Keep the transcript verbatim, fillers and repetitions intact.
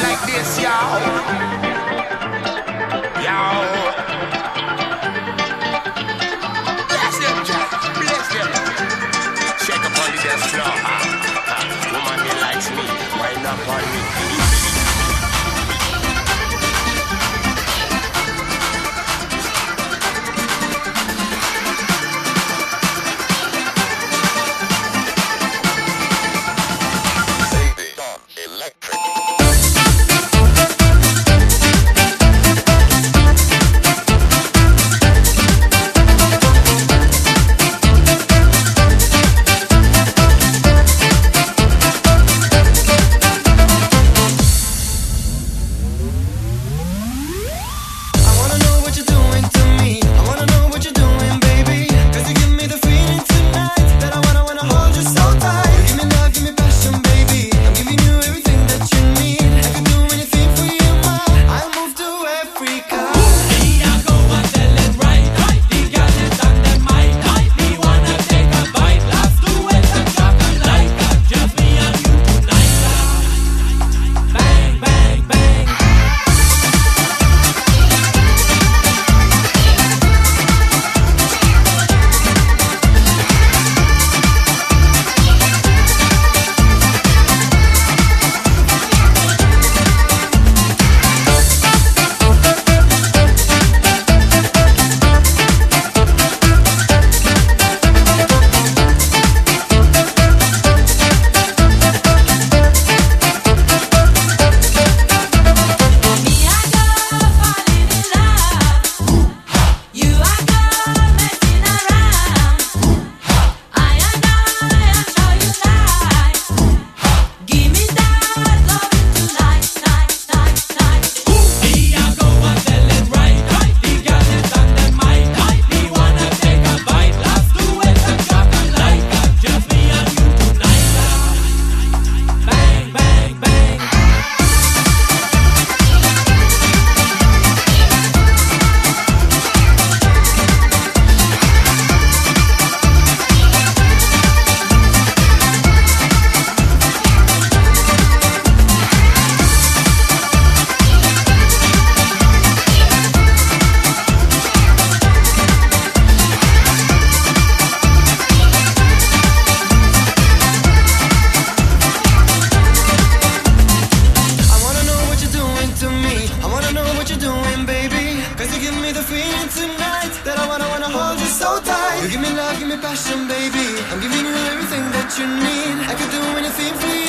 like this, y'all. Y'all. Bless them, Jack. Bless them. Shake up on the dance floor. Woman, they likes me. Wind up on me. You give me love, give me passion, baby. I'm giving you everything that you need. I could do anything for you.